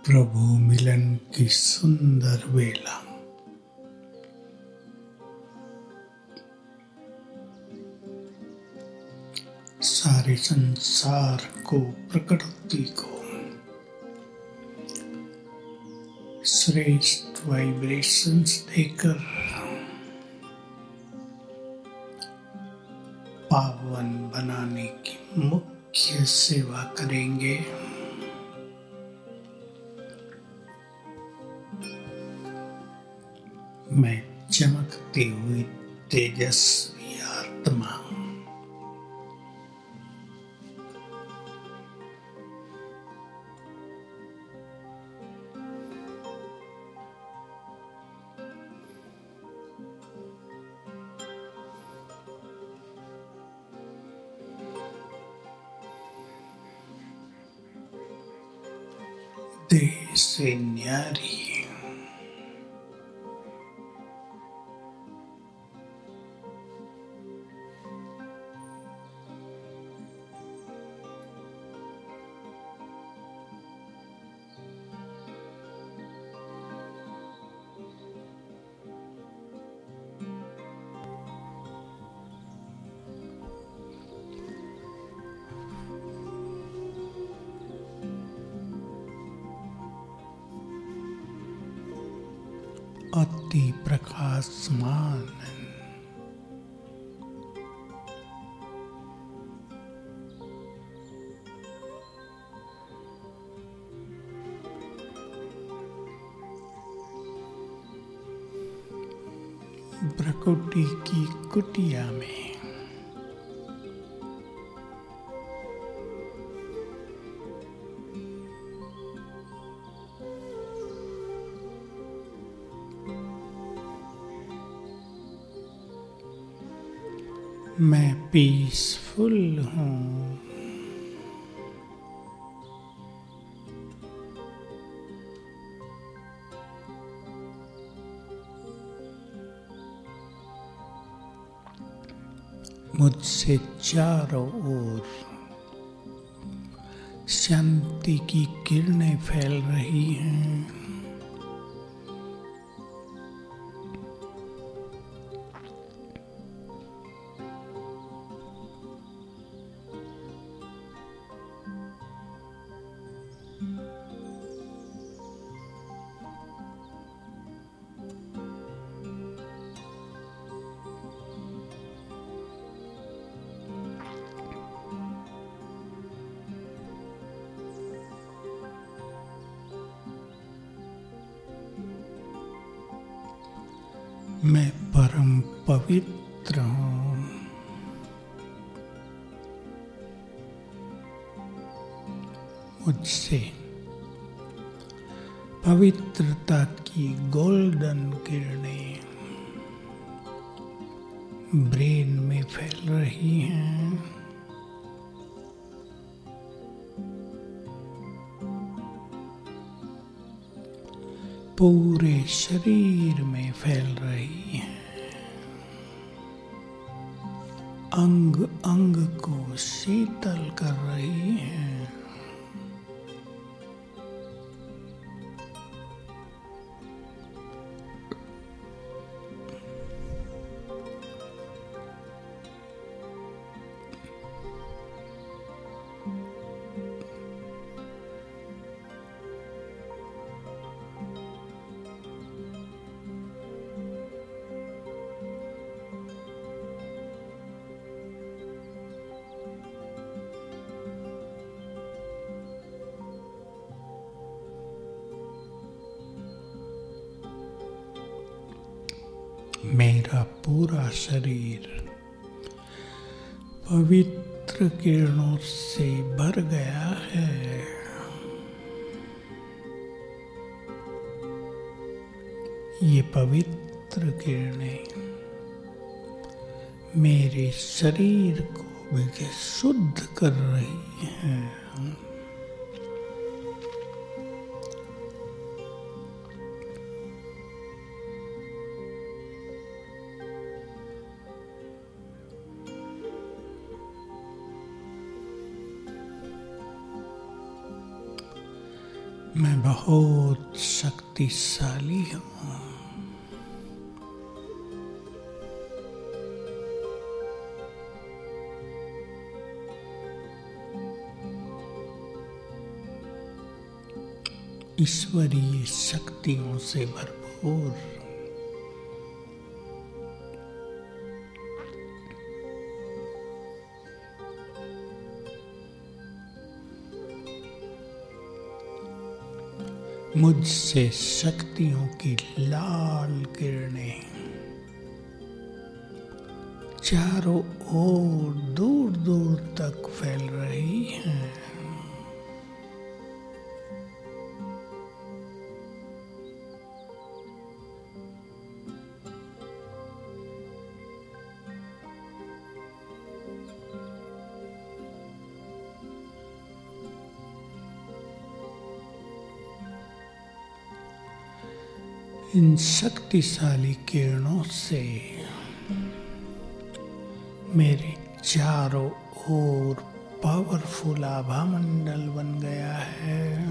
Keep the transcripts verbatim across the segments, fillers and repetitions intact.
प्रभु मिलन की सुंदर वेला। सारे संसार को, प्रकृति को श्रेष्ठ वाइब्रेशंस देकर पावन बनाने की मुख्य सेवा करेंगे। मैं चमकती हुई तेजस्वी आत्मा देह से न्यारी अति प्रकाशमान प्रकृति की कुटिया में मैं पीसफुल हूँ। मुझसे चारों ओर शांति की किरणें फैल रही हैं। मैं परम पवित्र हूँ। मुझसे पवित्रता की गोल्डन किरणें ब्रेन में फैल रही हैं। पूरे शरीर में फैल रही है। अंग अंग को शीतल कर रही है। मेरा पूरा शरीर पवित्र किरणों से भर गया है। ये पवित्र किरणें मेरे शरीर को भी शुद्ध कर रही हैं। मैं बहुत शक्तिशाली हूँ। ईश्वरीय शक्तियों से भरपूर। मुझसे शक्तियों की लाल किरणें चारों ओर दूर दूर तक फैल रही हैं। इन शक्तिशाली किरणों से मेरे चारों ओर पावरफुल आभा मंडल बन गया है।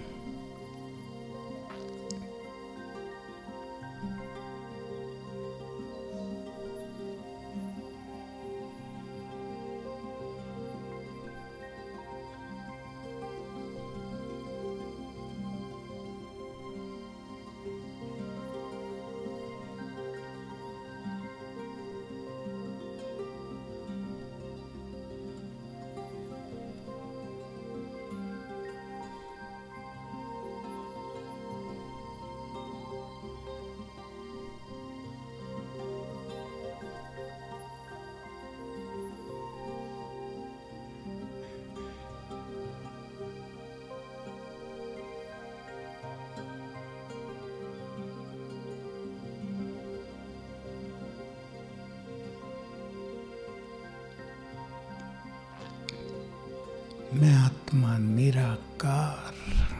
मैं आत्मा निराकार,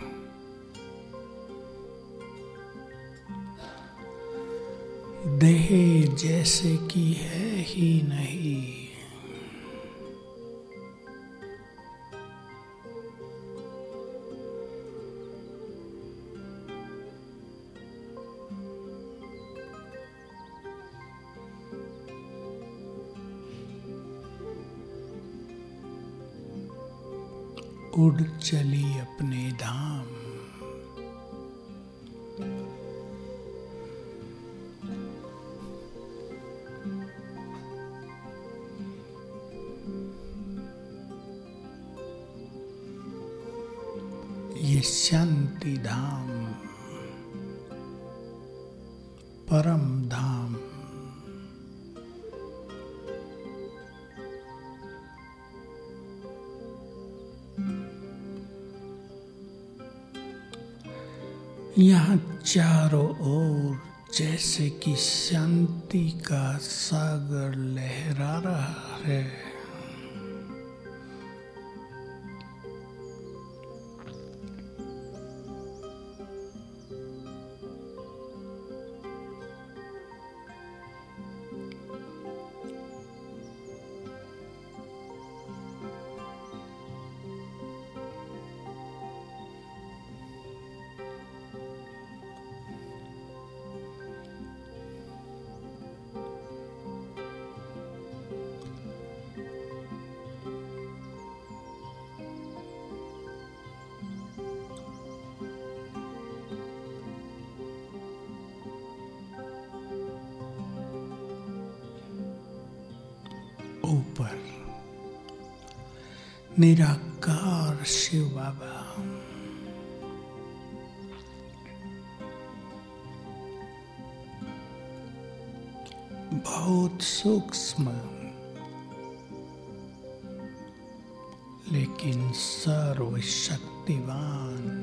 देह जैसे कि है ही नहीं। उड़ चली अपने धाम, ये शांति धाम, परम धाम, यहाँ चारों ओर जैसे कि शांति का सागर लहरा रहा है। ऊपर निराकार शिव बाबा, बहुत सूक्ष्म लेकिन सर्वशक्तिवान,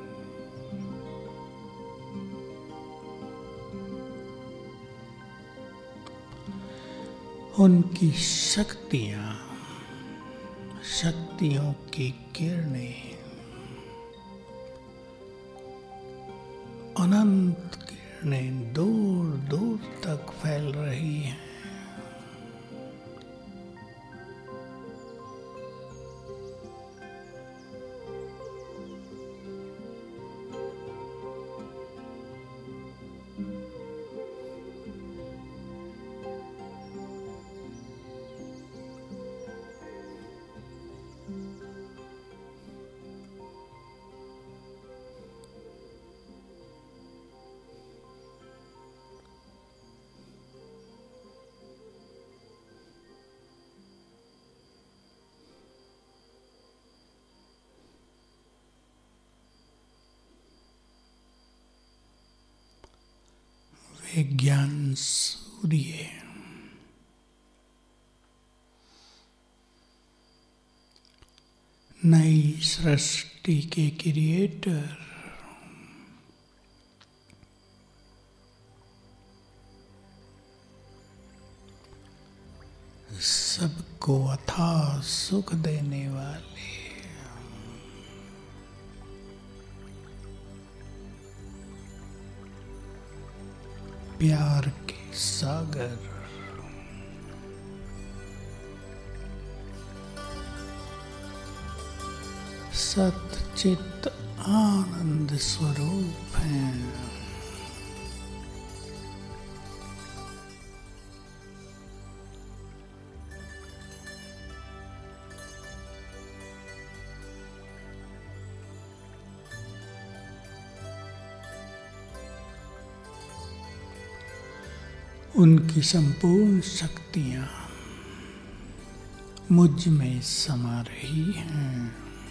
उनकी शक्तियां, शक्तियों की किरणें अनंत किरणें दूर दूर तक फैल रही हैं। एक ज्ञान सूर्य, नई सृष्टि के क्रिएटर, सबको अथाह सुख देने वाले, प्यार के सागर, सच्चित आनंद स्वरूप हैं। उनकी संपूर्ण शक्तियां मुझ में समा रही हैं।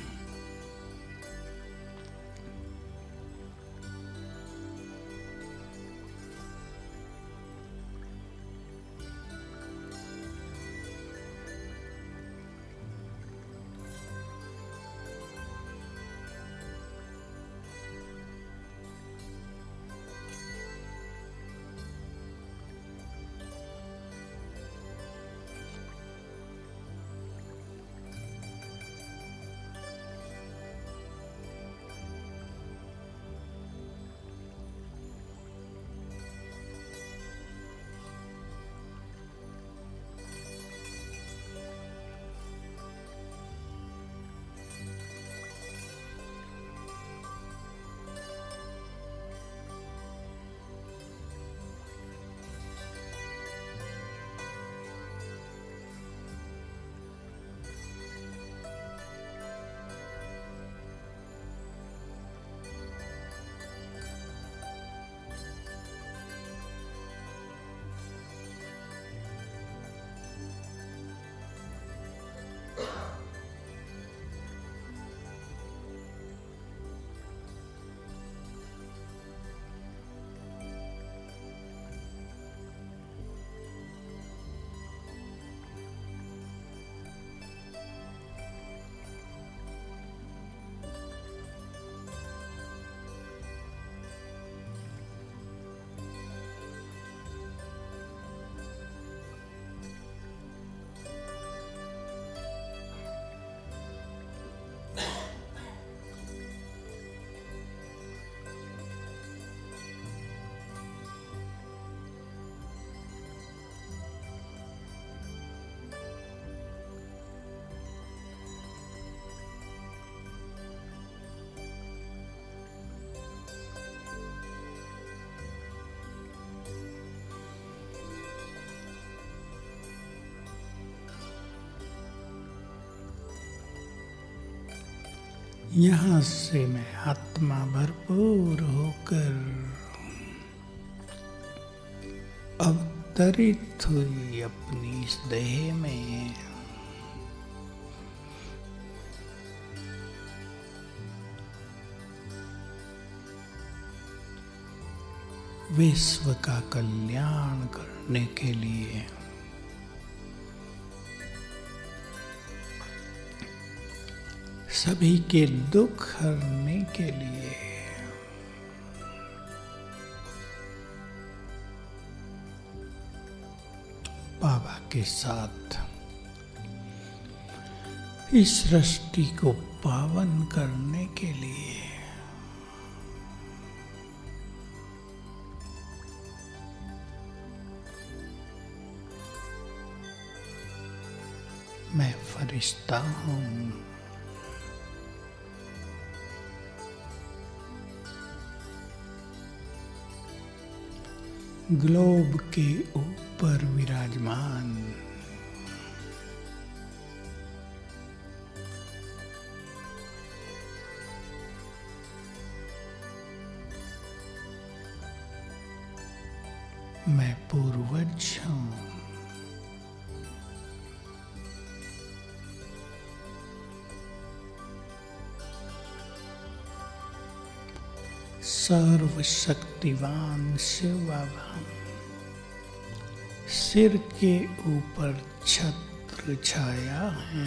यहाँ से मैं आत्मा भरपूर होकर अवतरित हुई अपनी इस देह में विश्व का कल्याण करने के लिए, सभी के दुख हरने के लिए, बाबा के साथ इस सृष्टि को पावन करने के लिए मैं फरिश्ता हूँ। ग्लोब के ऊपर विराजमान मैं पूर्वज हूँ। सर्वशक्तिवान शिव बाबा सिर के ऊपर छत्र छाया है।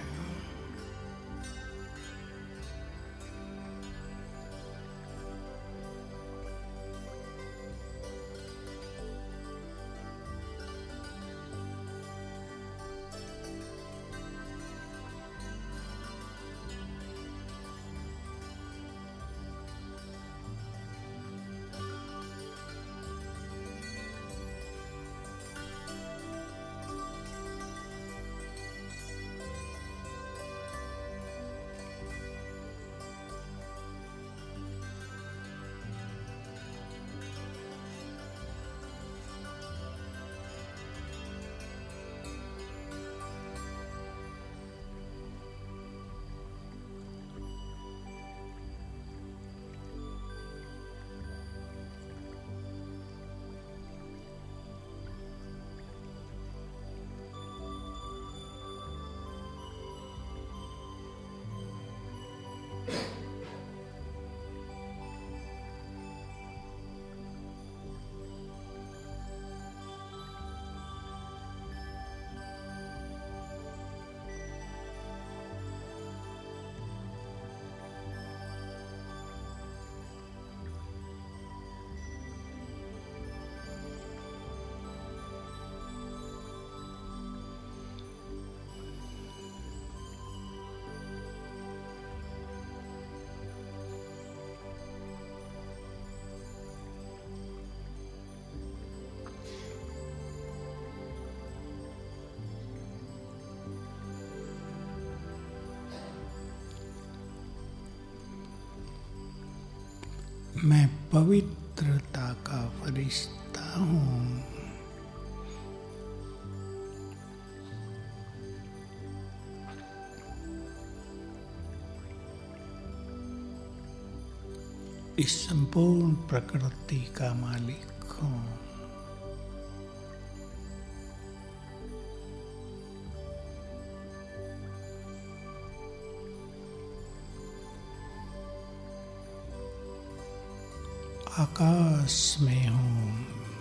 मैं पवित्रता का फरिश्ता हूँ। इस संपूर्ण प्रकृति का मालिक हूँ। आकाश में हूँ।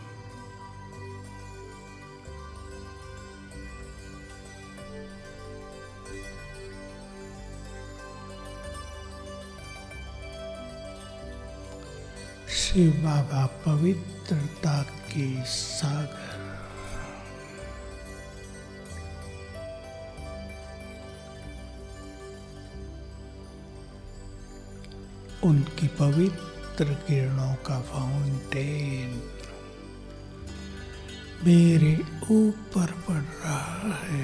शिव बाबा पवित्रता के सागर, उनकी पवित्र किरणों का फाउंटेन मेरे ऊपर पड़ रहा है।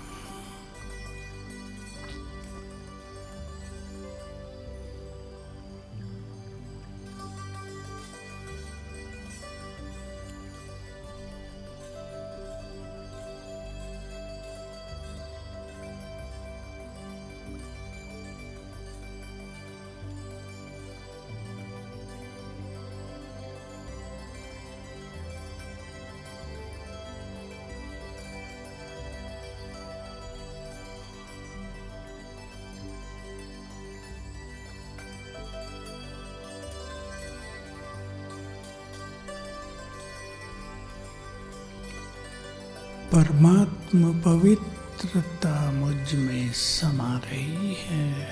परमात्मा पवित्रता मुझ में समा रही है।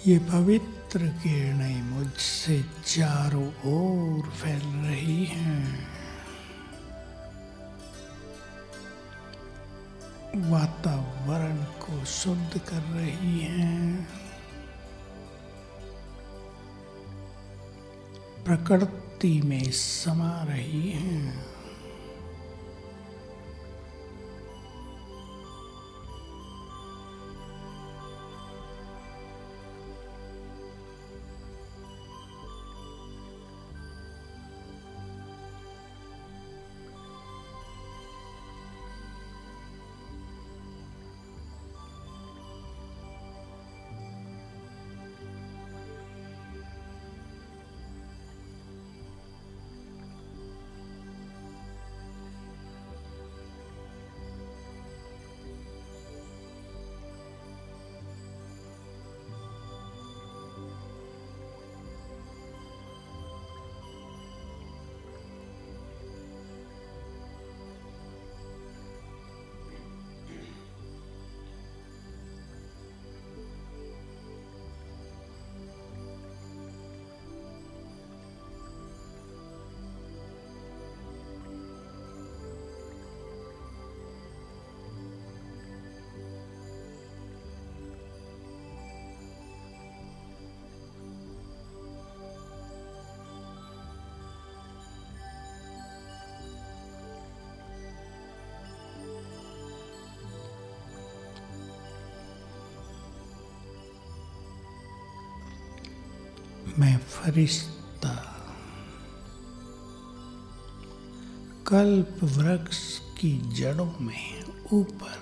ये पवित्र किरणें मुझसे चारों ओर फैल रही हैं। वातावरण को शुद्ध कर रही हैं। प्रकृति में समा रही हैं। मैं फरिश्ता कल्प वृक्ष की जड़ों में ऊपर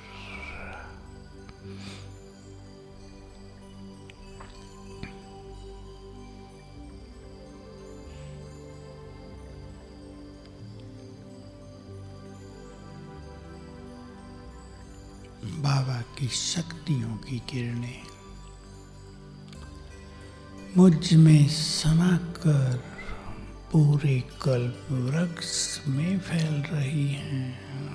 बाबा की शक्तियों की किरणें मुझ में समाकर पूरे कल्प वृक्ष में फैल रही हैं।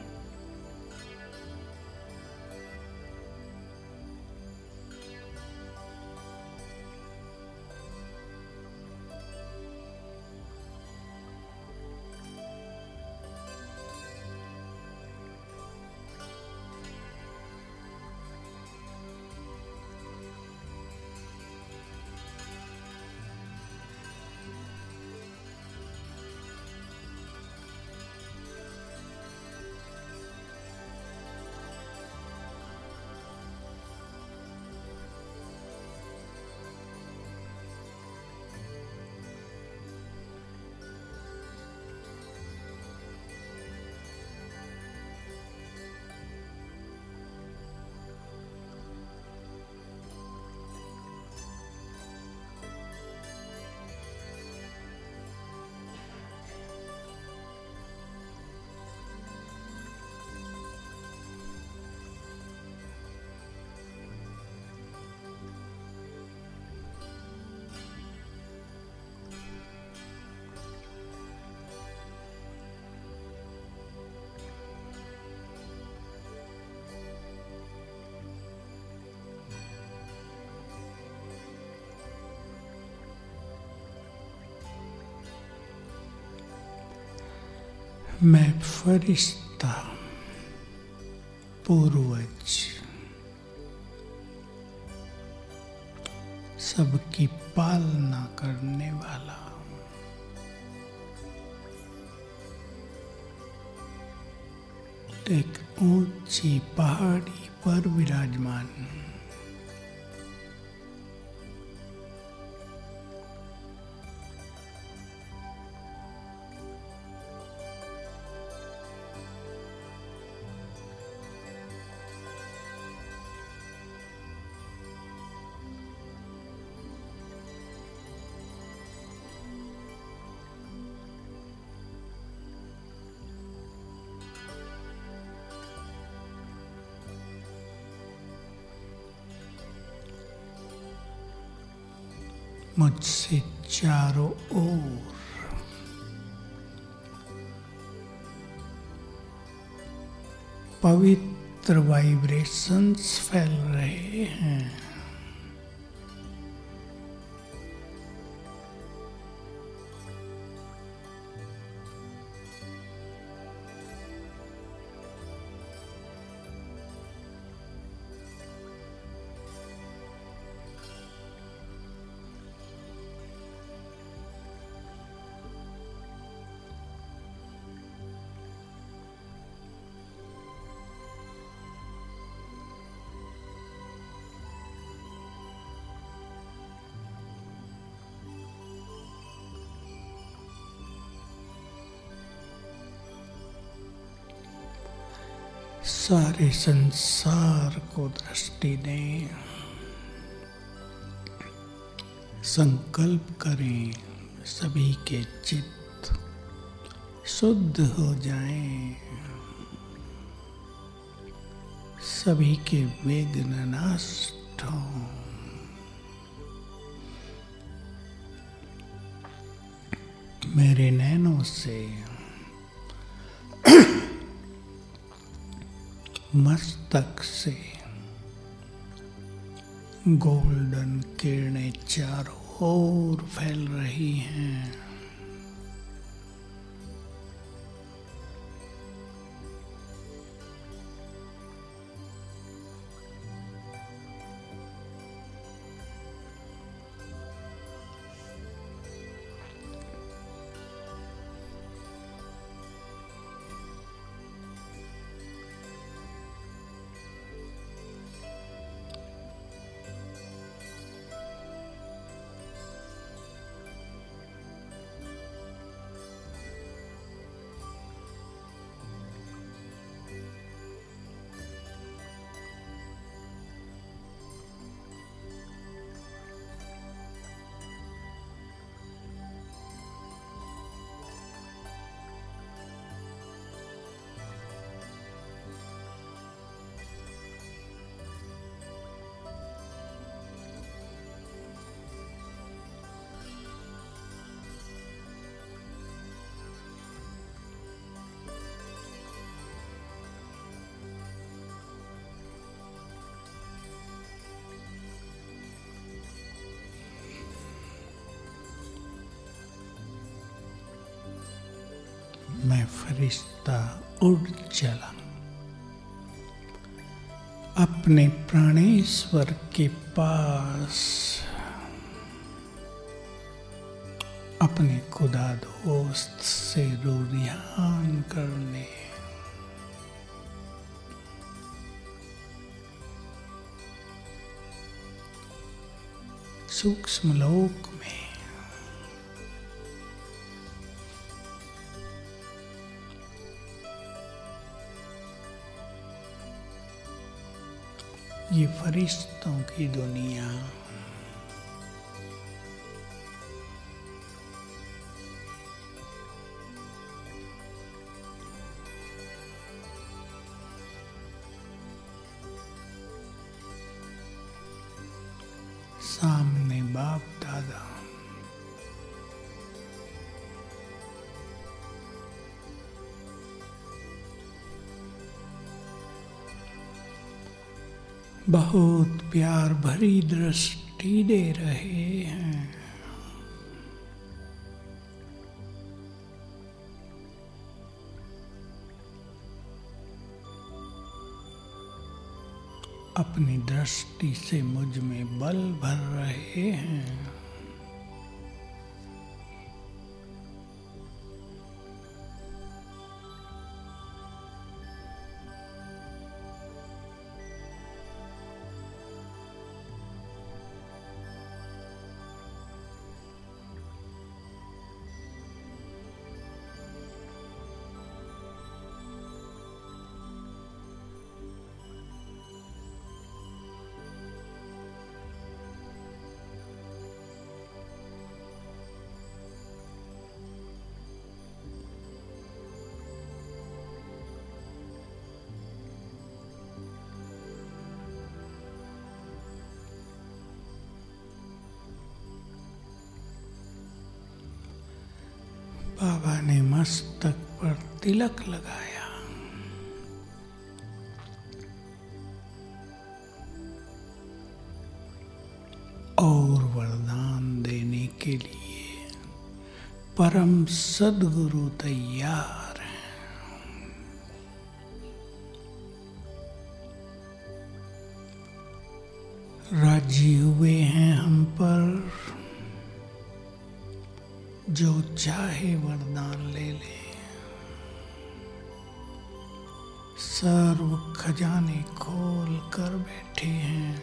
मैं फरिश्ता पूर्वज सबकी पालना करने वाला एक ऊंची पहाड़ी पर विराजमान मुझसे चारों ओर पवित्र वाइब्रेशंस फैल रहे हैं। सारे संसार को दृष्टि दें, संकल्प करें सभी के चित्त शुद्ध हो जाएं, सभी के विघ्न नष्ट हों। मेरे नैनों से मस्तक से गोल्डन किरणें चारों ओर फैल रही हैं। मैं फरिश्ता उड़ चला अपने प्राणेश्वर के पास, अपने खुदा दोस्त से रूरियान करने। सूक्ष्म लोक में ये फरिश्तों की दुनिया, सामने बाप दादा, बहुत प्यार भरी दृष्टि दे रहे हैं। अपनी दृष्टि से मुझ में बल भर रहे हैं। बाबा ने मस्तक पर तिलक लगाया। और वरदान देने के लिए परम सद्गुरु तैयार हैं। राजी हुए हैं हम पर, जो चाहे वरदान ले ले। सर्व खजाने खोल कर बैठे हैं।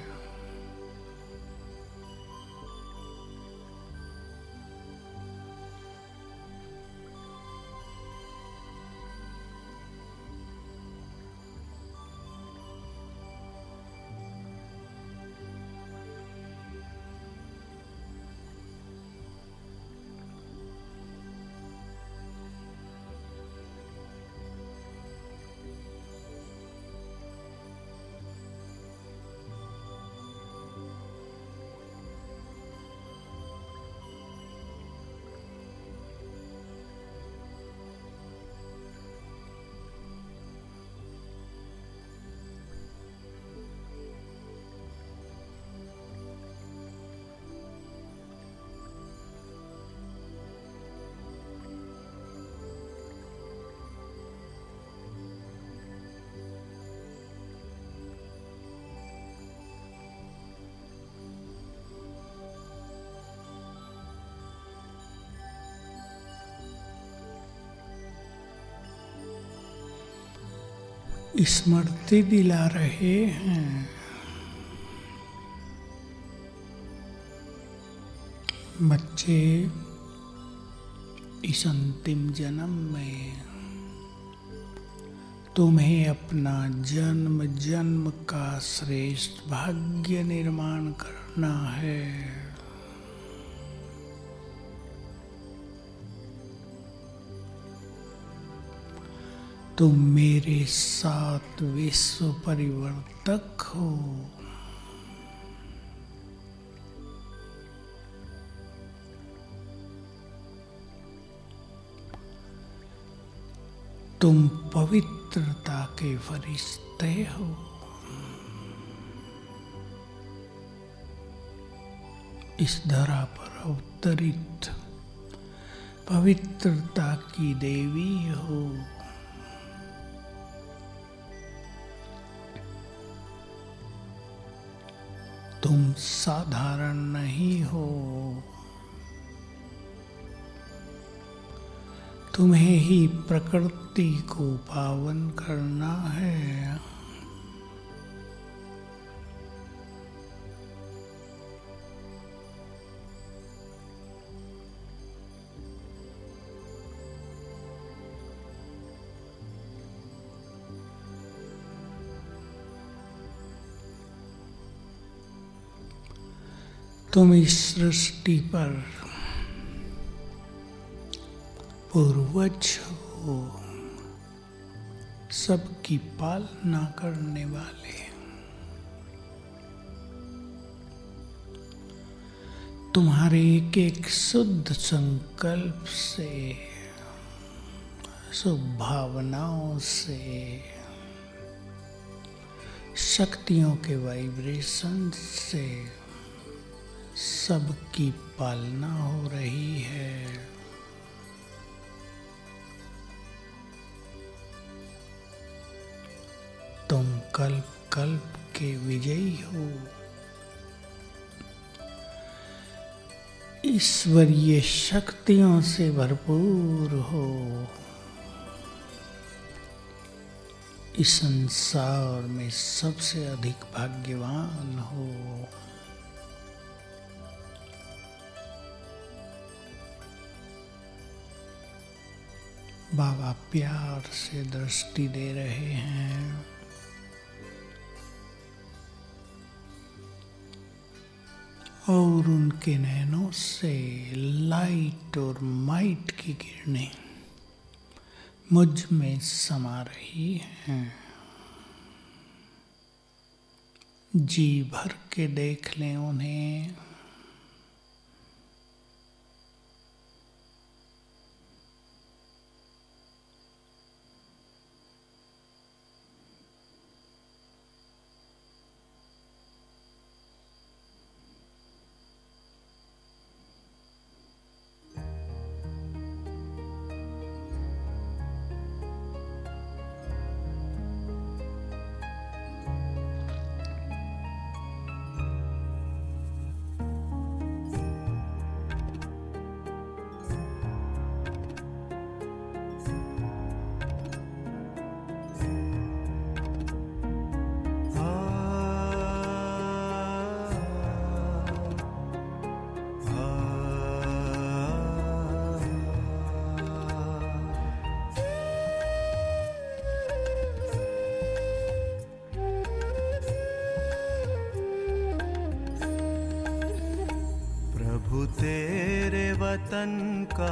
स्मृति दिला रहे हैं। बच्चे, इस अंतिम जन्म में तुम्हें अपना जन्म जन्म का श्रेष्ठ भाग्य निर्माण करना है। तुम मेरे साथ विश्व परिवर्तक हो। तुम पवित्रता के फरिश्ते हो। इस धरा पर अवतरित पवित्रता की देवी हो। तुम साधारण नहीं हो। तुम्हें ही प्रकृति को पावन करना है। तुम इस सृष्टि पर पूर्वज हो, सबकी पालना करने वाले। तुम्हारे एक एक शुद्ध संकल्प से, शुभ भावनाओं से शक्तियों के वाइब्रेशन से सबकी पालना हो रही है। तुम कल्प कल्प के विजयी हो। ईश्वरीय शक्तियों से भरपूर हो। इस संसार में सबसे अधिक भाग्यवान हो। बाबा प्यार से दृष्टि दे रहे हैं। और उनके नैनों से लाइट और माइट की किरणें मुझ में समा रही हैं। जी भर के देख लें उन्हें। तेरे वतन का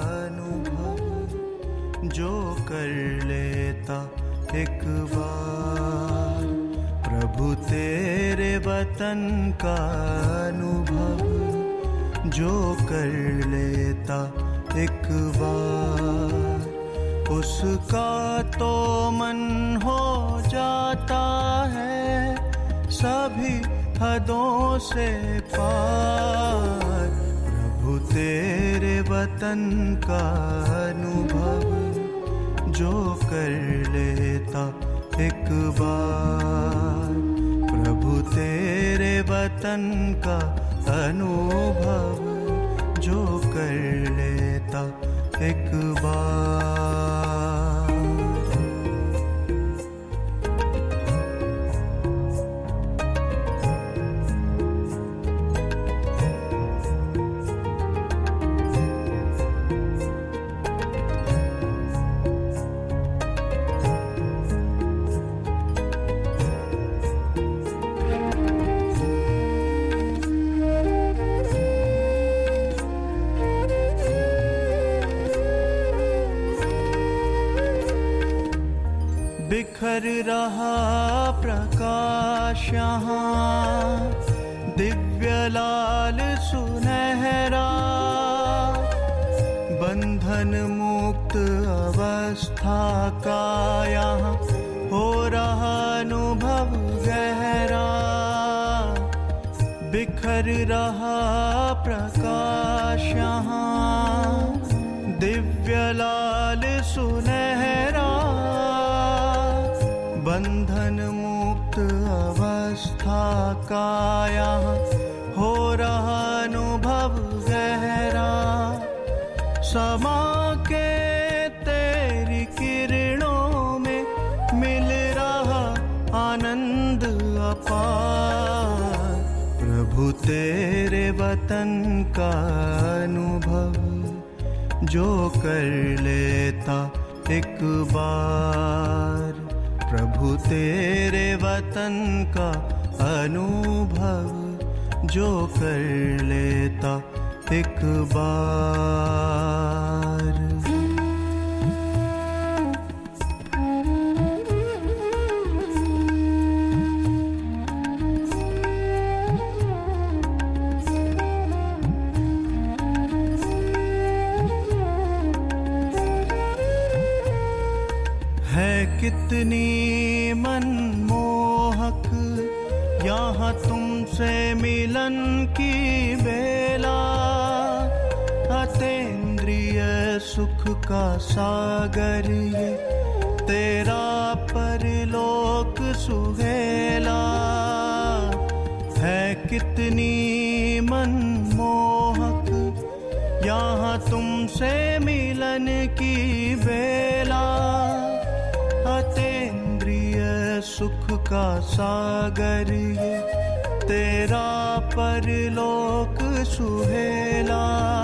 अनुभव जो कर लेता एक बार, प्रभु तेरे वतन का अनुभव जो कर लेता एक बार, उसका तो मन हो जाता है सभी हदों से पार। प्रभु तेरे वतन का अनुभव जो कर लेता एक बार, प्रभु तेरे वतन का अनुभव जो कर लेता एक बार। बिखर रहा प्रकाश यहाँ, दिव्य लाल सुनहरा, बंधन मुक्त अवस्था का यहाँ हो रहा अनुभव गहरा। बिखर रहा प्रकाश यहाँ, दिव्य लाल सुनहरा, बंधन मुक्त अवस्था का यहाँ हो रहा अनुभव गहरा। समा के तेरी किरणों में मिल रहा आनंद अपार। प्रभु तेरे वतन का अनुभव जो कर लेता एक बार। प्रभु तेरे वतन का अनुभव जो कर लेता एक बार। कितनी मनमोहक यहाँ तुमसे मिलन की बेला। अतीन्द्रिय सुख का सागर ये तेरा परलोक सुहेला है। कितनी मनमोहक यहाँ तुमसे मिलन की बेला। अतीन्द्रिय सुख का सागर ये तेरा परलोक सुहेला।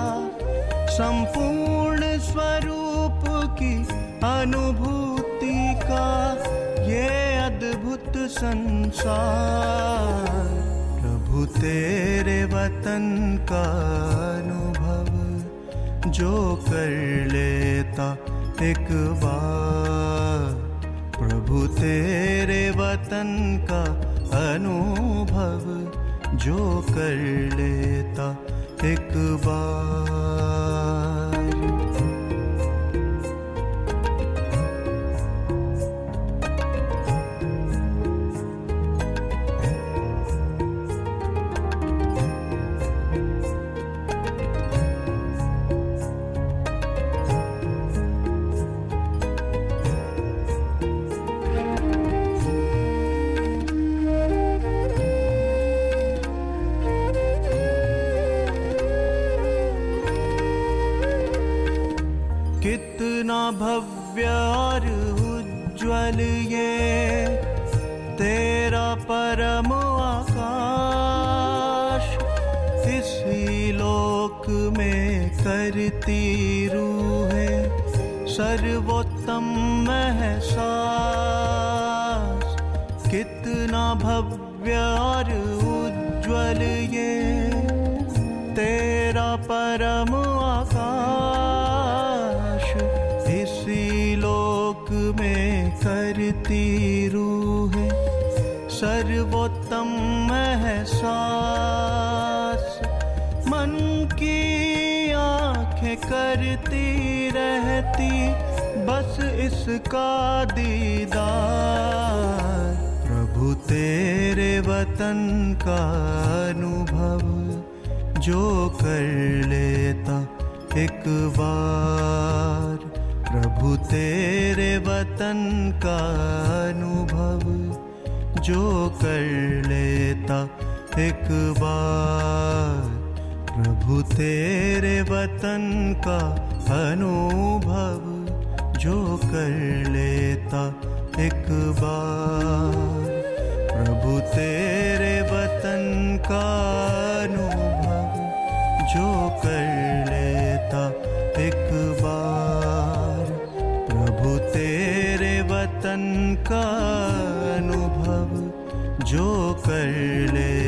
संपूर्ण स्वरूप की अनुभूति का ये अद्भुत संसार। प्रभु तेरे वतन का अनुभव जो कर लेता एक बार। प्रभु तेरे वतन का अनुभव जो कर लेता एक बार। कितना भव्य और उज्ज्वल ये तेरा परम आकाश। इसी लोक में करती रूहें सर्वोत्तम एहसास। कितना भव्य और उज्ज्वल ये तेरा परम आकाश। इसी लोक में करती रूहें सर्वोत्तम एहसास। मन की आँखें करती रहती बस इसका दीदार। प्रभु तेरे वतन का अनुभव जो कर लेता एक बार। प्रभु तेरे वतन का अनुभव जो कर लेता एक बार। प्रभु तेरे वतन का अनुभव जो कर लेता एक बार। प्रभु तेरे वतन का अनुभव जो कर लेता एक बार। प्रभु तेरे वतन का अनुभव जो कर ले